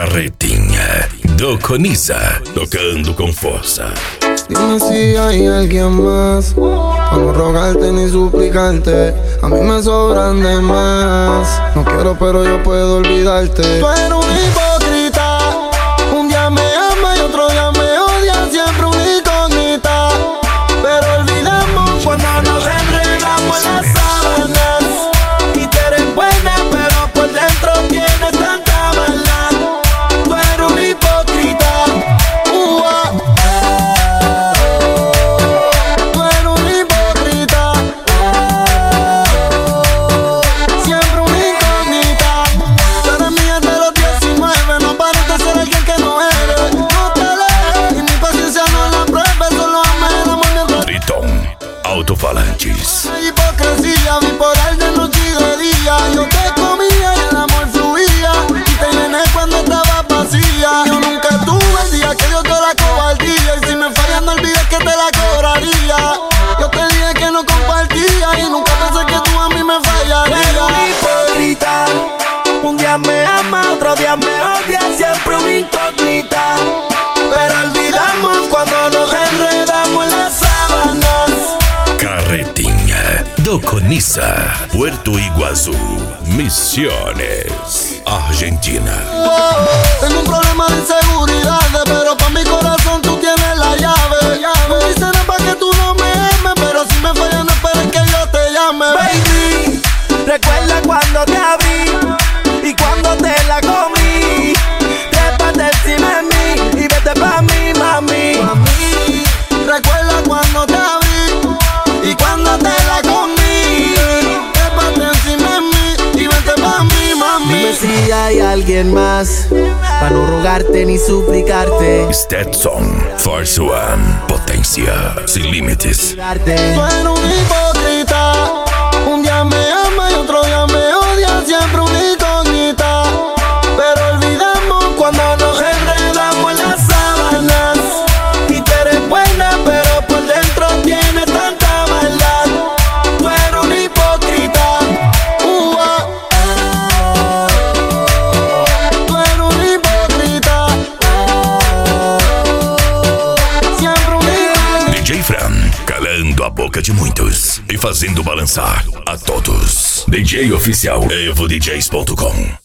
Carretinha do Coniza, tocando com força. Dime si hay alguien más, para no rogarte ni suplicarte. A mí me sobran de más. No quiero pero yo puedo olvidarte. Tú eres un hipócrita. Un día me ama y otro día me odia. Siempre una incógnita. Pero olvidamos cuando nos enredamos en las sábanas. Y tú eres buena pero por dentro tienes tanta maldad. Tú eres un hipócrita. Alto-falantes. Hipocresía bipolar de noche y de día. Yo te comía y el amor fluía. Y te llené cuando estaba vacía. Yo nunca tuve el día que yo te la cobardía. Y si me fallas no olvides que te la cobraría. Yo te dije que no compartía. Y nunca pensé que tú a mí me fallarías. Pero un hipócrita. Un día me ama, otro día me odia. Siempre una incógnita. Pero olvidamos cuando nos enredamos en las sábanas. Carretinha do Coniza, Puerto Iguazú, Misiones, Argentina. Tengo un problema de inseguridad, pero pa' mi corazón tú tienes la llave. No dice nada pa' que tú no me ames, pero si me fallas no esperes que yo te llame. Baby, recuerda cuando te abrí y cuando te la comí. Trépate encima de mí y vete pa' mí, mami. Mami, recuerda cuando te abrí y cuando te la comí. Trépate encima de mí y vete pa' mí, mami. Dime si hay alguien más, para no rogarte ni suplicarte. Stetson, Force One, potencia sin límites. Tú eres un hipócrita. Un día me ama y otro día me odia. Siempre una incógnita. Pero olvidamos cuando nos enredamos en las sábanas. Y tú eres buena pero por dentro tienes tanta maldad. Tú eres un hipócrita. Tú eres un hipócrita. Siempre una incógnita. DJ Fran, calando a boca de muitos e fazendo balançar a todos. DJ oficial EvoDJs.com.